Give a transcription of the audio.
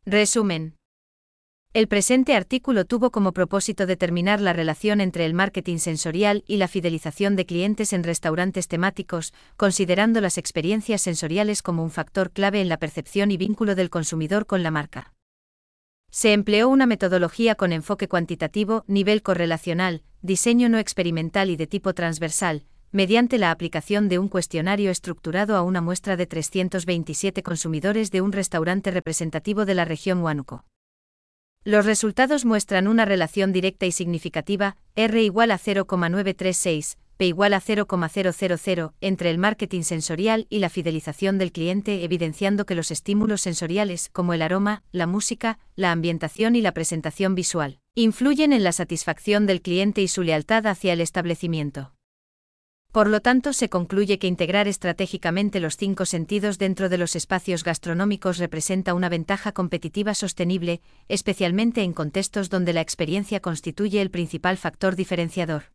Resumen. El presente artículo tuvo como propósito determinar la relación entre el marketing sensorial y la fidelización de clientes en restaurantes temáticos, considerando las experiencias sensoriales como un factor clave en la percepción y vínculo del consumidor con la marca. Se empleó una metodología con enfoque cuantitativo, nivel correlacional, diseño no experimental y de tipo transversal, mediante la aplicación de un cuestionario estructurado a una muestra de 327 consumidores de un restaurante representativo de la región Huánuco. Los resultados muestran una relación directa y significativa, R igual a 0,936, P igual a 0,000, entre el marketing sensorial y la fidelización del cliente, evidenciando que los estímulos sensoriales, como el aroma, la música, la ambientación y la presentación visual, influyen en la satisfacción del cliente y su lealtad hacia el establecimiento. Por lo tanto, se concluye que integrar estratégicamente los 5 sentidos dentro de los espacios gastronómicos representa una ventaja competitiva sostenible, especialmente en contextos donde la experiencia constituye el principal factor diferenciador.